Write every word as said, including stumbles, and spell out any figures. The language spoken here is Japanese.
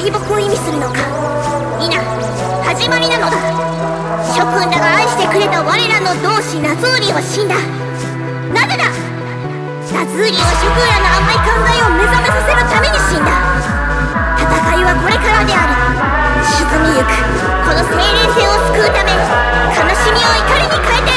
敗北を意味するのか。否、始まりなのだ。諸君らが愛してくれた我らの同志ナゾーリは死んだ。なぜだ。ナズーリは諸君らの甘い考えを目覚めさせるために死んだ。戦いはこれからである。沈みゆくこの精霊星を救うため、悲しみを怒りに変えて